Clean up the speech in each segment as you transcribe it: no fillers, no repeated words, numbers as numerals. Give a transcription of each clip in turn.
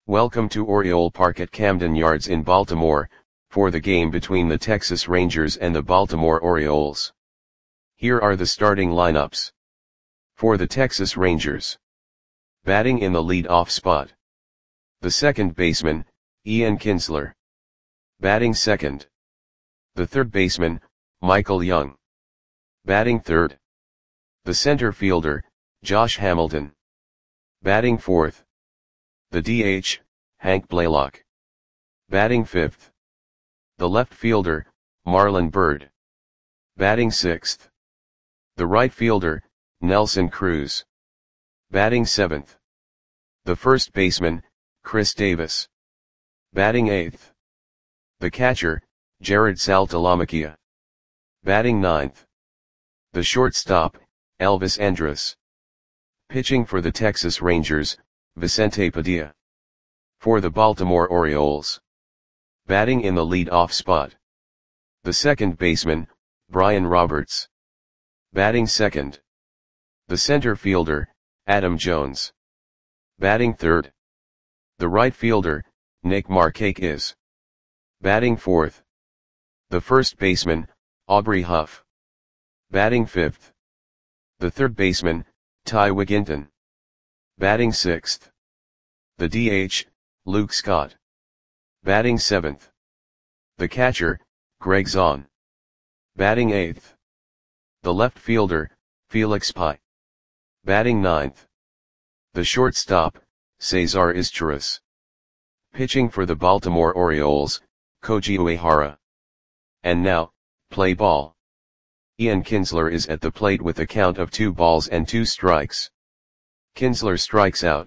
Welcome to Oriole Park at Camden Yards in Baltimore, for the game between the Texas Rangers and the Baltimore Orioles. Here are the starting lineups. For the Texas Rangers. Batting in the lead-off spot. The second baseman, Ian Kinsler. Batting second. The third baseman, Michael Young. Batting third. The center fielder, Josh Hamilton. Batting fourth. The DH, Hank Blaylock. Batting fifth. The left fielder, Marlon Byrd. Batting sixth. The right fielder, Nelson Cruz. Batting seventh. The first baseman, Chris Davis. Batting eighth. The catcher, Jared Saltalamacchia. Batting ninth. The shortstop, Elvis Andrus. Pitching for the Texas Rangers, Vicente Padilla. For the Baltimore Orioles. Batting in the lead-off spot. The second baseman, Brian Roberts. Batting second. The center fielder, Adam Jones. Batting third. The right fielder, Nick Markakis. Batting fourth. The first baseman, Aubrey Huff. Batting fifth. The third baseman, Ty Wigginton. Batting sixth. The DH, Luke Scott. Batting seventh. The catcher, Greg Zahn. Batting eighth. The left fielder, Felix Pie. Batting ninth. The shortstop, Cesar Izturis. Pitching for the Baltimore Orioles, Koji Uehara. And now, play ball. Ian Kinsler is at the plate with a count of 2 balls and 2 strikes. Kinsler strikes out.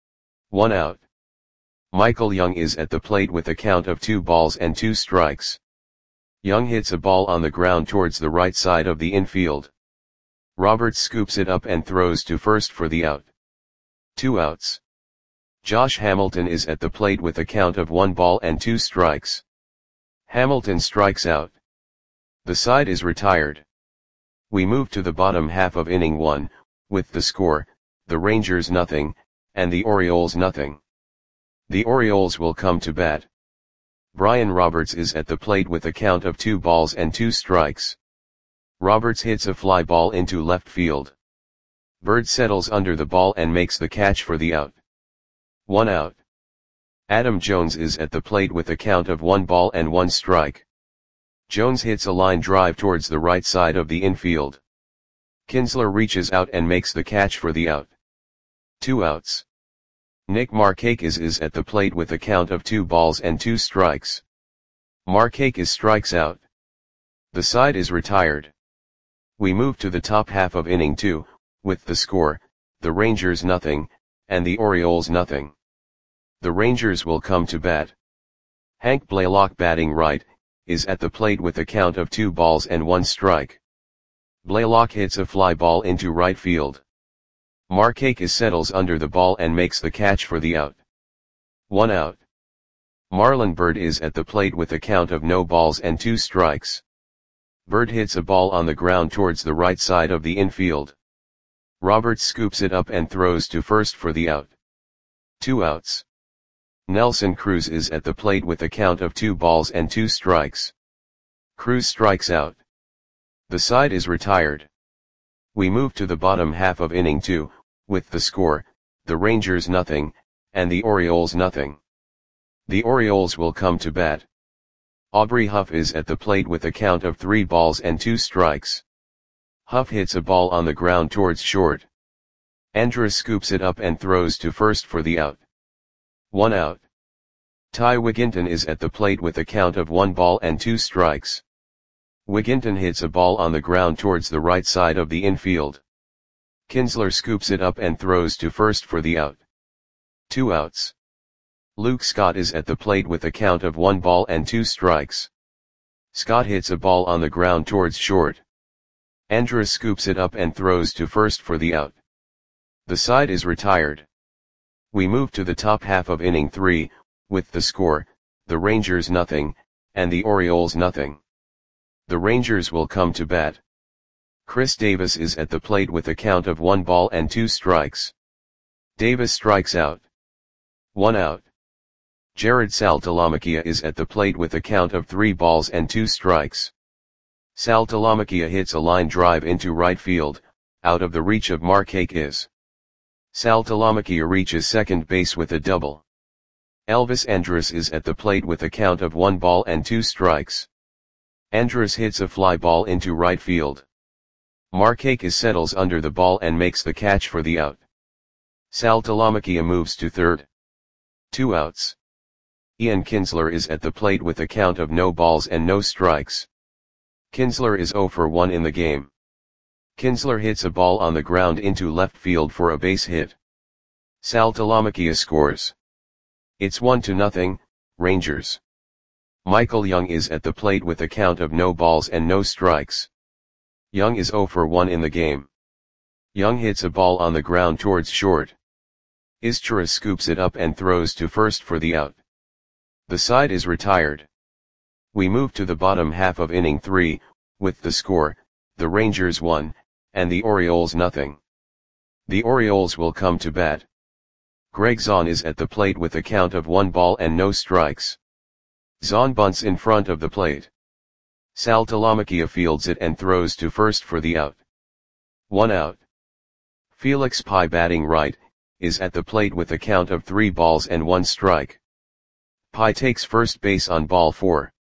1 out. Michael Young is at the plate with a count of 2 balls and 2 strikes. Young hits a ball on the ground towards the right side of the infield. Roberts scoops it up and throws to first for the out. 2 outs. Josh Hamilton is at the plate with a count of 1 ball and 2 strikes. Hamilton strikes out. The side is retired. We move to the bottom half of inning 1, with the score, the Rangers nothing, and the Orioles nothing. The Orioles will come to bat. Brian Roberts is at the plate with a count of 2 balls and 2 strikes. Roberts hits a fly ball into left field. Byrd settles under the ball and makes the catch for the out. 1 out. Adam Jones is at the plate with a count of 1 ball and 1 strike. Jones hits a line drive towards the right side of the infield. Kinsler reaches out and makes the catch for the out. 2 outs. Nick Markakis is at the plate with a count of 2 balls and 2 strikes. Markakis strikes out. The side is retired. We move to the top half of inning 2, with the score, the Rangers nothing, and the Orioles nothing. The Rangers will come to bat. Hank Blaylock, batting right, is at the plate with a count of 2 balls and 1 strike. Blaylock hits a fly ball into right field. Markakis settles under the ball and makes the catch for the out. 1 out. Marlon Byrd is at the plate with a count of no balls and 2 strikes. Byrd hits a ball on the ground towards the right side of the infield. Roberts scoops it up and throws to first for the out. 2 outs. Nelson Cruz is at the plate with a count of 2 balls and 2 strikes. Cruz strikes out. The side is retired. We move to the bottom half of inning 2, with the score, the Rangers nothing, and the Orioles nothing. The Orioles will come to bat. Aubrey Huff is at the plate with a count of 3 balls and 2 strikes. Huff hits a ball on the ground towards short. Andrus scoops it up and throws to first for the out. 1 out. Ty Wigginton is at the plate with a count of 1 ball and 2 strikes. Wigginton hits a ball on the ground towards the right side of the infield. Kinsler scoops it up and throws to first for the out. 2 outs. Luke Scott is at the plate with a count of 1 ball and 2 strikes. Scott hits a ball on the ground towards short. Andrus scoops it up and throws to first for the out. The side is retired. We move to the top half of inning 3, with the score, the Rangers nothing, and the Orioles nothing. The Rangers will come to bat. Chris Davis is at the plate with a count of 1 ball and 2 strikes. Davis strikes out. 1 out. Jared Saltalamacchia is at the plate with a count of 3 balls and 2 strikes. Saltalamacchia hits a line drive into right field, out of the reach of Markakis. Saltalamacchia reaches second base with a double. Elvis Andrus is at the plate with a count of 1 ball and 2 strikes. Andrus hits a fly ball into right field. Markakis settles under the ball and makes the catch for the out. Saltalamacchia moves to third. 2 outs. Ian Kinsler is at the plate with a count of no balls and no strikes. Kinsler is 0 for 1 in the game. Kinsler hits a ball on the ground into left field for a base hit. Saltalamacchia scores. It's 1-0, Rangers. Michael Young is at the plate with a count of no balls and no strikes. Young is 0 for 1 in the game. Young hits a ball on the ground towards short. Izturis scoops it up and throws to first for the out. The side is retired. We move to the bottom half of inning 3, with the score, the Rangers 1, and the Orioles 0. The Orioles will come to bat. Greg Zahn is at the plate with a count of 1 ball and no strikes. Zahn bunts in front of the plate. Saltalamacchia fields it and throws to first for the out. 1 out. Felix Pie, batting right, is at the plate with a count of 3 balls and 1 strike. Pie takes first base on ball 4.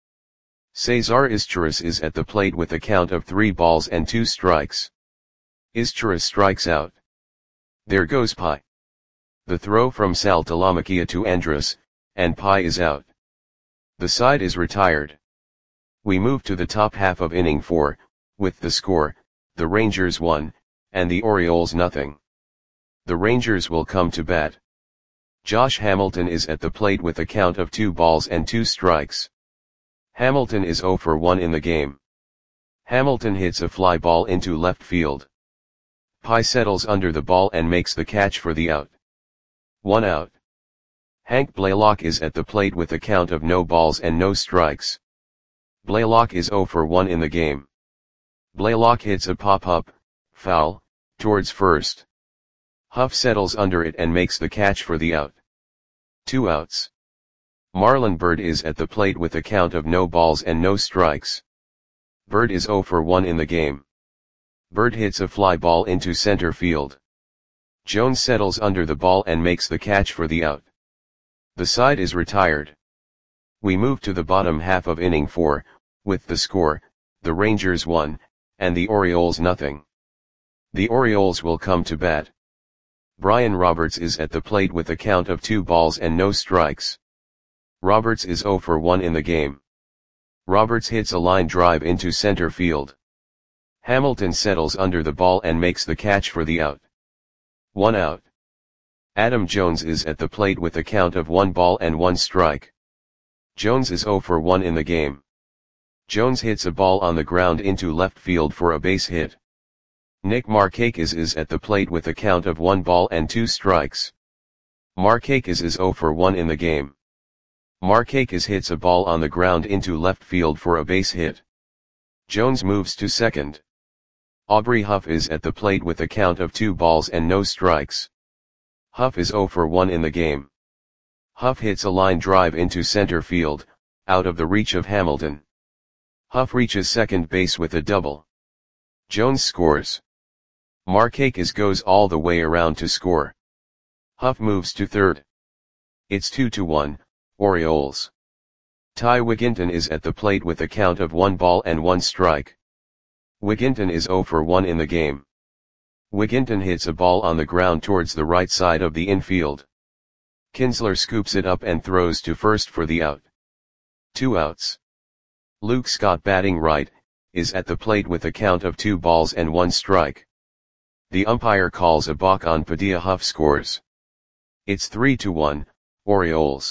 Cesar Izturis is at the plate with a count of 3 balls and 2 strikes. Izturis strikes out. There goes Pie. The throw from Saltalamacchia to Andrus, and Pie is out. The side is retired. We move to the top half of inning 4, with the score, the Rangers 1, and the Orioles 0. The Rangers will come to bat. Josh Hamilton is at the plate with a count of 2 balls and 2 strikes. Hamilton is 0 for 1 in the game. Hamilton hits a fly ball into left field. Pie settles under the ball and makes the catch for the out. 1 out. Hank Blaylock is at the plate with a count of no balls and no strikes. Blaylock is 0 for 1 in the game. Blaylock hits a pop-up, foul, towards first. Huff settles under it and makes the catch for the out. 2 outs. Marlon Byrd is at the plate with a count of no balls and no strikes. Byrd is 0 for 1 in the game. Byrd hits a fly ball into center field. Jones settles under the ball and makes the catch for the out. The side is retired. We move to the bottom half of inning 4, with the score, the Rangers 1, and the Orioles 0. The Orioles will come to bat. Brian Roberts is at the plate with a count of 2 balls and no strikes. Roberts is 0 for 1 in the game. Roberts hits a line drive into center field. Hamilton settles under the ball and makes the catch for the out. 1 out. Adam Jones is at the plate with a count of 1 ball and 1 strike. Jones is 0 for 1 in the game. Jones hits a ball on the ground into left field for a base hit. Nick Markakis is at the plate with a count of 1 ball and 2 strikes. Markakis is 0 for 1 in the game. Markakis hits a ball on the ground into left field for a base hit. Jones moves to second. Aubrey Huff is at the plate with a count of 2 balls and no strikes. Huff is 0 for 1 in the game. Huff hits a line drive into center field, out of the reach of Hamilton. Huff reaches second base with a double. Jones scores. Markakis goes all the way around to score. Huff moves to third. It's 2-1, Orioles. Ty Wigginton is at the plate with a count of 1 ball and 1 strike. Wigginton is 0 for 1 in the game. Wigginton hits a ball on the ground towards the right side of the infield. Kinsler scoops it up and throws to first for the out. 2 outs. Luke Scott, batting right, is at the plate with a count of 2 balls and 1 strike. The umpire calls a balk on Padilla. Huff scores. It's 3-1, Orioles.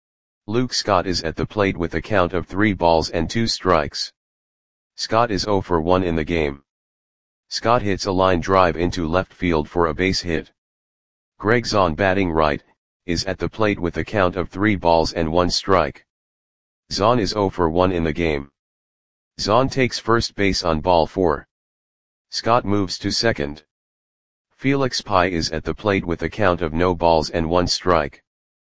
Luke Scott is at the plate with a count of 3 balls and 2 strikes. Scott is 0 for 1 in the game. Scott hits a line drive into left field for a base hit. Greg Zahn, batting right, is at the plate with a count of 3 balls and 1 strike. Zahn is 0 for 1 in the game. Zahn takes first base on ball 4. Scott moves to second. Felix Pie is at the plate with a count of no balls and 1 strike.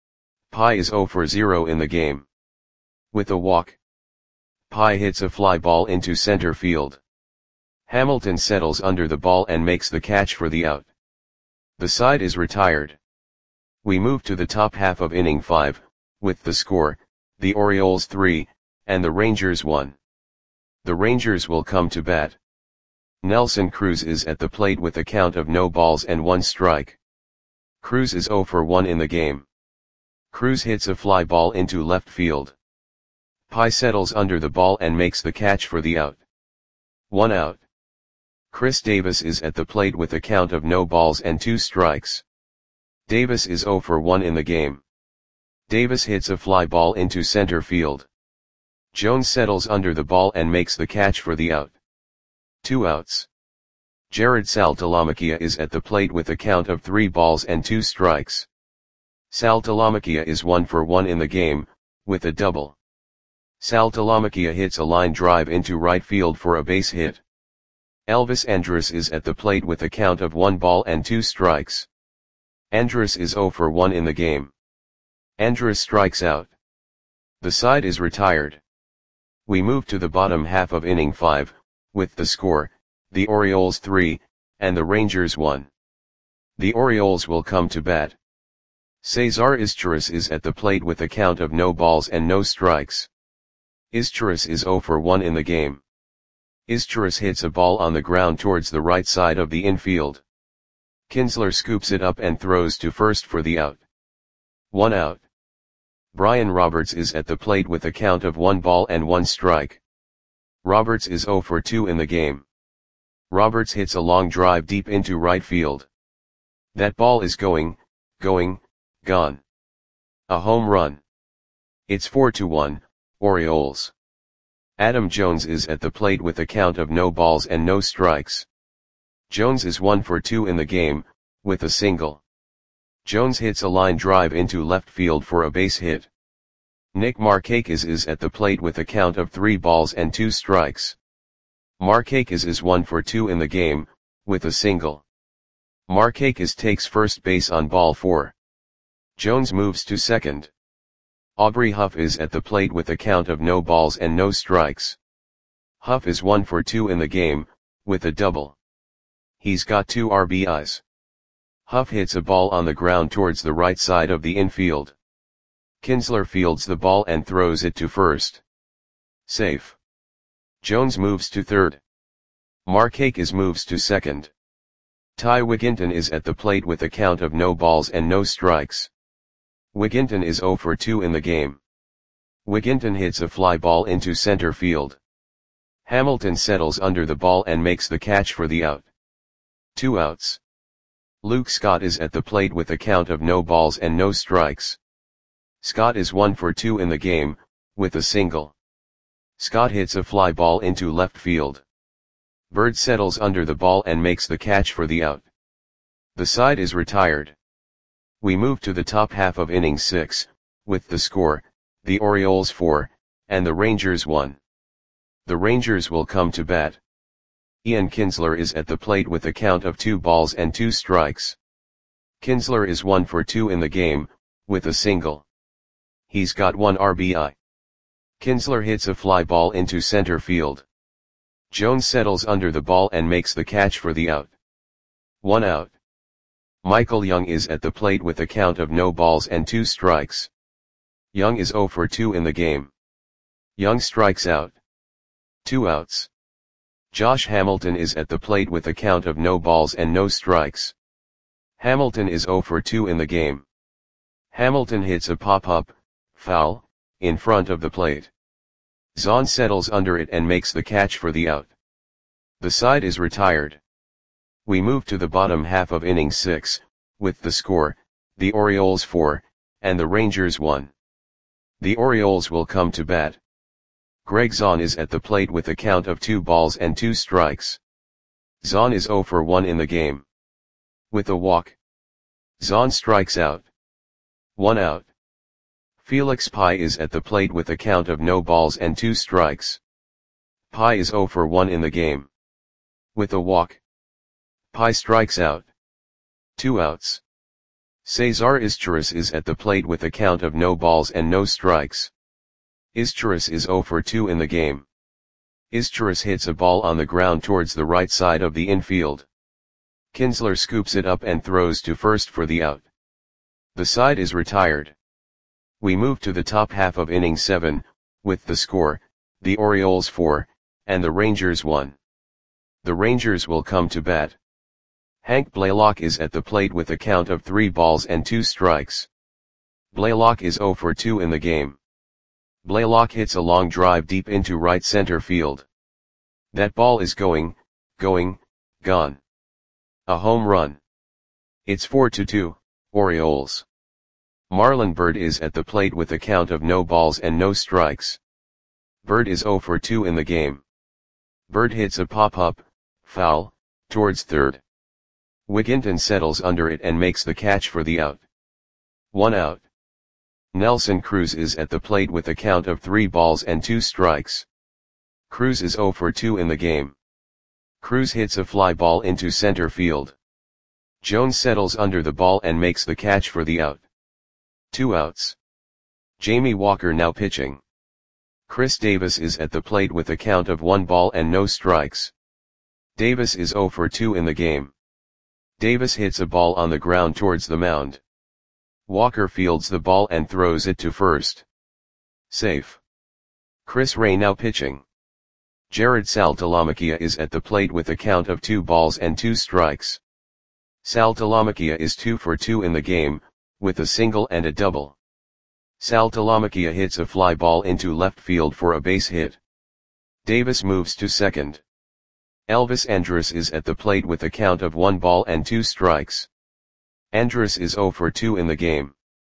Pi is 0 for 0 in the game. With a walk, Pi hits a fly ball into center field. Hamilton settles under the ball and makes the catch for the out. The side is retired. We move to the top half of inning 5, with the score, the Orioles 3, and the Rangers 1. The Rangers will come to bat. Nelson Cruz is at the plate with a count of no balls and 1 strike. Cruz is 0 for 1 in the game. Cruz hits a fly ball into left field. Pi settles under the ball and makes the catch for the out. 1 out. Chris Davis is at the plate with a count of no balls and 2 strikes. Davis is 0 for 1 in the game. Davis hits a fly ball into center field. Jones settles under the ball and makes the catch for the out. 2 outs. Jared Saltalamacchia is at the plate with a count of 3 balls and 2 strikes. Saltalamacchia is 1 for 1 in the game, with a double. Saltalamacchia hits a line drive into right field for a base hit. Elvis Andrus is at the plate with a count of 1 ball and 2 strikes. Andrus is 0 for 1 in the game. Andrus strikes out. The side is retired. We move to the bottom half of inning 5, with the score, the Orioles 3, and the Rangers 1. The Orioles will come to bat. Cesar Izturis is at the plate with a count of no balls and no strikes. Izturis is 0 for 1 in the game. Izturis hits a ball on the ground towards the right side of the infield. Kinsler scoops it up and throws to first for the out. 1 out. Brian Roberts is at the plate with a count of 1 ball and 1 strike. Roberts is 0 for 2 in the game. Roberts hits a long drive deep into right field. That ball is gone. A home run. It's 4-1, Orioles. Adam Jones is at the plate with a count of no balls and no strikes. Jones is 1 for 2 in the game, with a single. Jones hits a line drive into left field for a base hit. Nick Markakis is at the plate with a count of 3 balls and 2 strikes. Markakis is 1 for 2 in the game, with a single. Markakis takes first base on ball 4. Jones moves to second. Aubrey Huff is at the plate with a count of no balls and no strikes. Huff is 1 for 2 in the game, with a double. He's got 2 RBIs. Huff hits a ball on the ground towards the right side of the infield. Kinsler fields the ball and throws it to first. Safe. Jones moves to third. Markakis moves to second. Ty Wigginton is at the plate with a count of no balls and no strikes. Wigginton is 0 for 2 in the game. Wigginton hits a fly ball into center field. Hamilton settles under the ball and makes the catch for the out. 2 outs. Luke Scott is at the plate with a count of no balls and no strikes. Scott is 1 for 2 in the game, with a single. Scott hits a fly ball into left field. Bird settles under the ball and makes the catch for the out. The side is retired. We move to the top half of inning 6, with the score, the Orioles 4, and the Rangers 1. The Rangers will come to bat. Ian Kinsler is at the plate with a count of 2 balls and 2 strikes. Kinsler is 1 for 2 in the game, with a single. He's got 1 RBI. Kinsler hits a fly ball into center field. Jones settles under the ball and makes the catch for the out. 1 out. Michael Young is at the plate with a count of no balls and 2 strikes. Young is 0 for 2 in the game. Young strikes out. 2 outs. Josh Hamilton is at the plate with a count of no balls and no strikes. Hamilton is 0 for 2 in the game. Hamilton hits a pop-up, foul, in front of the plate. Zahn settles under it and makes the catch for the out. The side is retired. We move to the bottom half of inning 6, with the score, the Orioles 4, and the Rangers 1. The Orioles will come to bat. Greg Zahn is at the plate with a count of 2 balls and 2 strikes. Zahn is 0 for 1 in the game. With a walk, Zahn strikes out. 1 out. Felix Pai is at the plate with a count of no balls and 2 strikes. Pai is 0 for 1 in the game. With a walk, Pai strikes out. 2 outs. Cesar Izturis is at the plate with a count of no balls and no strikes. Izturis is 0 for 2 in the game. Izturis hits a ball on the ground towards the right side of the infield. Kinsler scoops it up and throws to first for the out. The side is retired. We move to the top half of inning 7, with the score, the Orioles 4, and the Rangers 1. The Rangers will come to bat. Hank Blaylock is at the plate with a count of 3 balls and 2 strikes. Blaylock is 0 for 2 in the game. Blaylock hits a long drive deep into right center field. That ball is gone. A home run. It's 4-2, Orioles. Marlon Byrd is at the plate with a count of no balls and no strikes. Byrd is 0 for 2 in the game. Byrd hits a pop-up, foul, towards third. Wigginton settles under it and makes the catch for the out. 1 out. Nelson Cruz is at the plate with a count of 3 balls and 2 strikes. Cruz is 0 for 2 in the game. Cruz hits a fly ball into center field. Jones settles under the ball and makes the catch for the out. 2 outs. Jamie Walker now pitching. Chris Davis is at the plate with a count of 1 ball and no strikes. Davis is 0 for 2 in the game. Davis hits a ball on the ground towards the mound. Walker fields the ball and throws it to first. Safe. Chris Ray now pitching. Jared Saltalamacchia is at the plate with a count of 2 balls and 2 strikes. Saltalamacchia is 2 for 2 in the game, with a single and a double. Saltalamacchia hits a fly ball into left field for a base hit. Davis moves to second. Elvis Andrus is at the plate with a count of 1 ball and 2 strikes. Andrus is 0 for 2 in the game.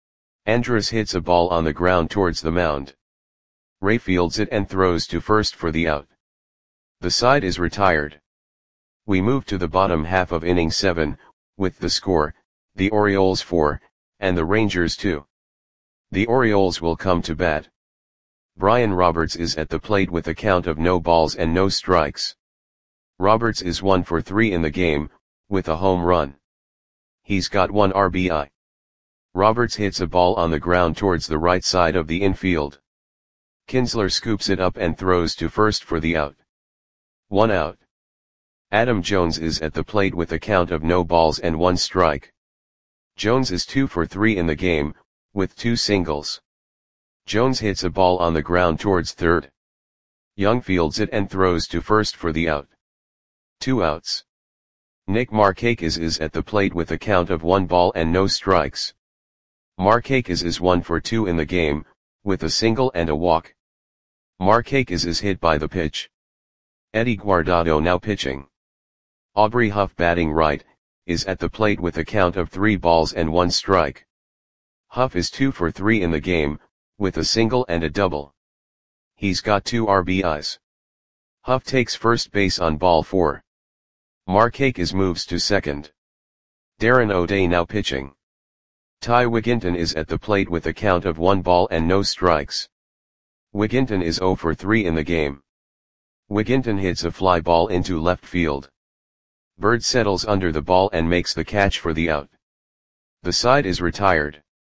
Andrus hits a ball on the ground towards the mound. Ray fields it and throws to first for the out. The side is retired. We move to the bottom half of inning 7, with the score, the Orioles 4, and the Rangers 2. The Orioles will come to bat. Brian Roberts is at the plate with a count of no balls and no strikes. Roberts is 1 for 3 in the game, with a home run. He's got 1 RBI. Roberts hits a ball on the ground towards the right side of the infield. Kinsler scoops it up and throws to first for the out. 1 out. Adam Jones is at the plate with a count of no balls and 1 strike. Jones is 2 for 3 in the game, with 2 singles. Jones hits a ball on the ground towards third. Young fields it and throws to first for the out. 2 outs. Nick Markakis is at the plate with a count of 1 ball and no strikes. Markakis is 1 for 2 in the game, with a single and a walk. Markakis is hit by the pitch. Eddie Guardado now pitching. Aubrey Huff batting right, is at the plate with a count of 3 balls and 1 strike. Huff is 2 for 3 in the game, with a single and a double. He's got 2 RBIs. Huff takes first base on ball 4. Markakis moves to second. Darren O'Day now pitching. Ty Wigginton is at the plate with a count of 1 ball and no strikes. Wigginton is 0 for 3 in the game. Wigginton hits a fly ball into left field. Byrd settles under the ball and makes the catch for the out. The side is retired.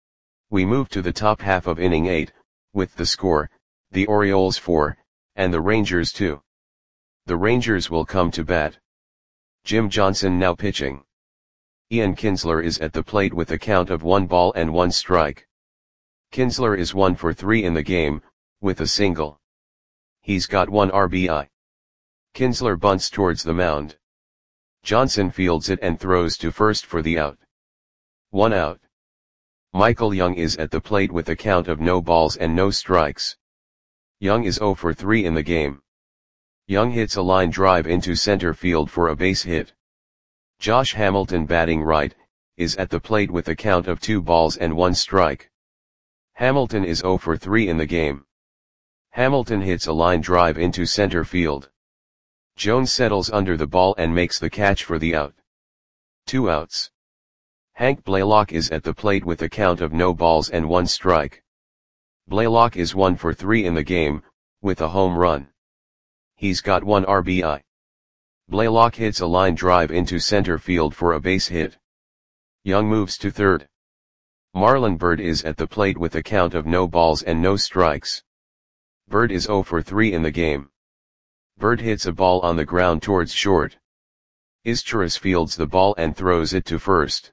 We move to the top half of inning 8, with the score, the Orioles 4, and the Rangers 2. The Rangers will come to bat. Jim Johnson now pitching. Ian Kinsler is at the plate with a count of 1 ball and 1 strike. Kinsler is 1 for 3 in the game, with a single. He's got 1 RBI. Kinsler bunts towards the mound. Johnson fields it and throws to first for the out. 1 out. Michael Young is at the plate with a count of no balls and no strikes. Young is 0 for 3 in the game. Young hits a line drive into center field for a base hit. Josh Hamilton batting right, is at the plate with a count of 2 balls and 1 strike. Hamilton is 0 for 3 in the game. Hamilton hits a line drive into center field. Jones settles under the ball and makes the catch for the out. 2 outs. Hank Blaylock is at the plate with a count of no balls and 1 strike. Blaylock is 1 for 3 in the game, with a home run. He's got 1 RBI. Blaylock hits a line drive into center field for a base hit. Young moves to third. Marlon Byrd is at the plate with a count of no balls and no strikes. Byrd is 0 for 3 in the game. Byrd hits a ball on the ground towards short. Izturis fields the ball and throws it to first.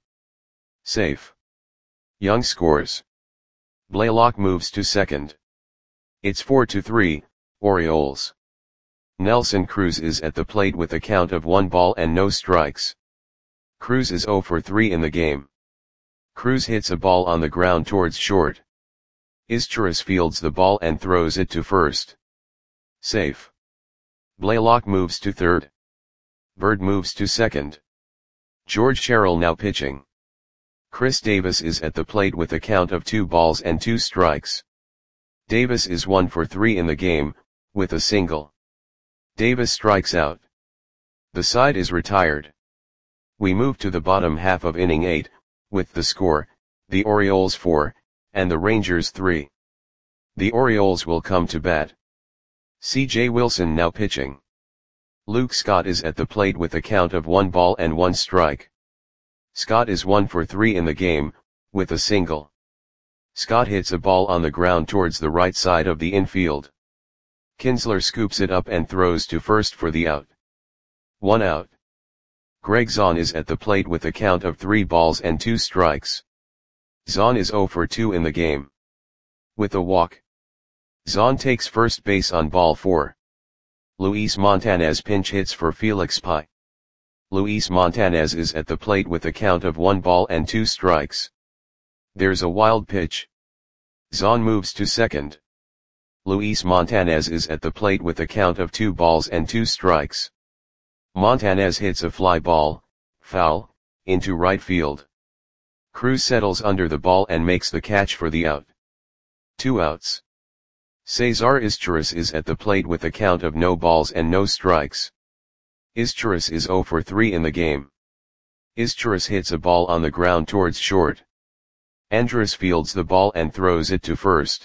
Safe. Young scores. Blaylock moves to second. It's 4-3, Orioles. Nelson Cruz is at the plate with a count of 1 ball and no strikes. Cruz is 0 for 3 in the game. Cruz hits a ball on the ground towards short. Izturis fields the ball and throws it to first. Safe. Blaylock moves to third. Byrd moves to second. George Sherrill now pitching. Chris Davis is at the plate with a count of 2 balls and 2 strikes. Davis is 1 for 3 in the game, with a single. Davis strikes out. The side is retired. We move to the bottom half of inning 8, with the score, the Orioles 4, and the Rangers 3. The Orioles will come to bat. C.J. Wilson now pitching. Luke Scott is at the plate with a count of 1 ball and 1 strike. Scott is 1 for 3 in the game, with a single. Scott hits a ball on the ground towards the right side of the infield. Kinsler scoops it up and throws to first for the out. 1 out. Greg Zaun is at the plate with a count of 3 balls and 2 strikes. Zaun is 0 for 2 in the game. With a walk. Zaun takes first base on ball 4. Luis Montanez pinch hits for Felix Pie. Luis Montanez is at the plate with a count of 1 ball and 2 strikes. There's a wild pitch. Zaun moves to second. Luis Montanez is at the plate with a count of 2 balls and 2 strikes. Montanez hits a fly ball, foul, into right field. Cruz settles under the ball and makes the catch for the out. 2 outs. Cesar Izturis is at the plate with a count of no balls and no strikes. Izturis is 0 for 3 in the game. Izturis hits a ball on the ground towards short. Andrus fields the ball and throws it to first.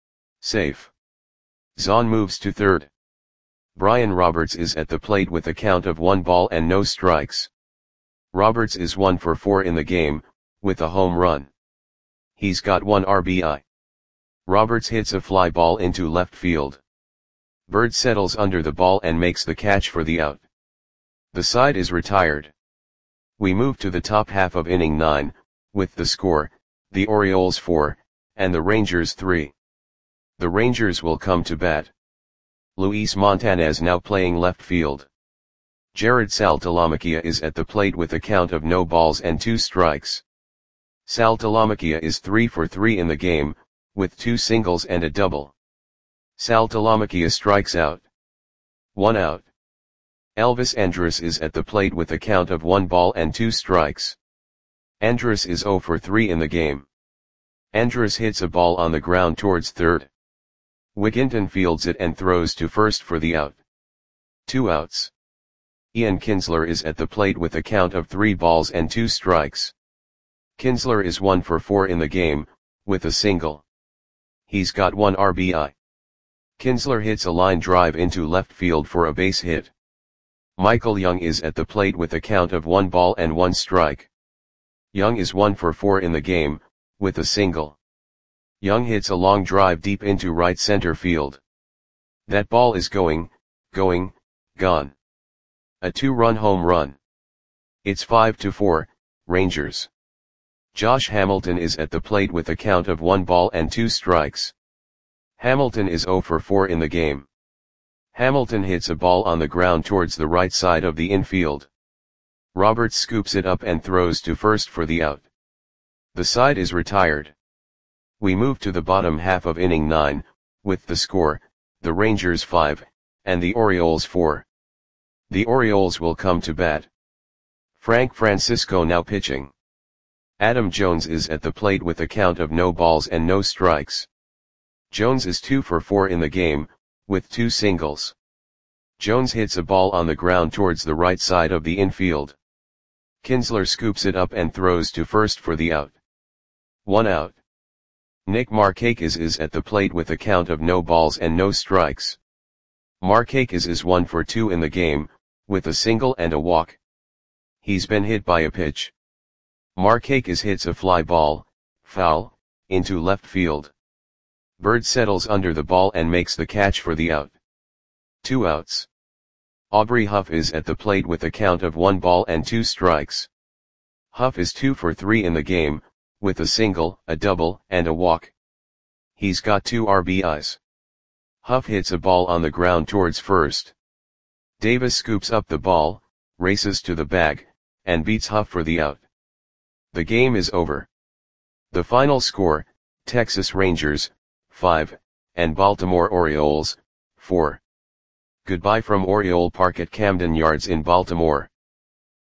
Safe. Zaun moves to third. Brian Roberts is at the plate with a count of 1 ball and no strikes. Roberts is 1 for 4 in the game, with a home run. He's got 1 RBI. Roberts hits a fly ball into left field. Byrd settles under the ball and makes the catch for the out. The side is retired. We move to the top half of inning 9, with the score, the Orioles 4, and the Rangers 3. The Rangers will come to bat. Luis Montanez now playing left field. Jared Saltalamacchia is at the plate with a count of no balls and 2 strikes. Saltalamacchia is 3 for 3 in the game, with 2 singles and a double. Saltalamacchia strikes out. 1 out. Elvis Andrus is at the plate with a count of 1 ball and 2 strikes. Andrus is 0 for 3 in the game. Andrus hits a ball on the ground towards third. Wigginton fields it and throws to first for the out. 2 outs. Ian Kinsler is at the plate with a count of 3 balls and 2 strikes. Kinsler is 1 for 4 in the game, with a single. He's got 1 RBI. Kinsler hits a line drive into left field for a base hit. Michael Young is at the plate with a count of 1 ball and 1 strike. Young is 1 for 4 in the game, with a single. Young hits a long drive deep into right center field. That ball is gone. A 2-run home run. It's 5-4, Rangers. Josh Hamilton is at the plate with a count of 1 ball and 2 strikes. Hamilton is 0 for 4 in the game. Hamilton hits a ball on the ground towards the right side of the infield. Roberts scoops it up and throws to first for the out. The side is retired. We move to the bottom half of inning 9, with the score, the Rangers 5, and the Orioles 4. The Orioles will come to bat. Frank Francisco now pitching. Adam Jones is at the plate with a count of no balls and no strikes. Jones is 2 for 4 in the game, with 2 singles. Jones hits a ball on the ground towards the right side of the infield. Kinsler scoops it up and throws to first for the out. 1 out. Nick Markakis is at the plate with a count of no balls and no strikes. Markakis is 1 for 2 in the game, with a single and a walk. He's been hit by a pitch. Markakis hits a fly ball, foul, into left field. Bird settles under the ball and makes the catch for the out. 2 outs. Aubrey Huff is at the plate with a count of 1 ball and 2 strikes. Huff is 2 for 3 in the game, with a single, a double, and a walk. He's got 2 RBIs. Huff hits a ball on the ground towards first. Davis scoops up the ball, races to the bag, and beats Huff for the out. The game is over. The final score, Texas Rangers, 5, and Baltimore Orioles, 4. Goodbye from Oriole Park at Camden Yards in Baltimore.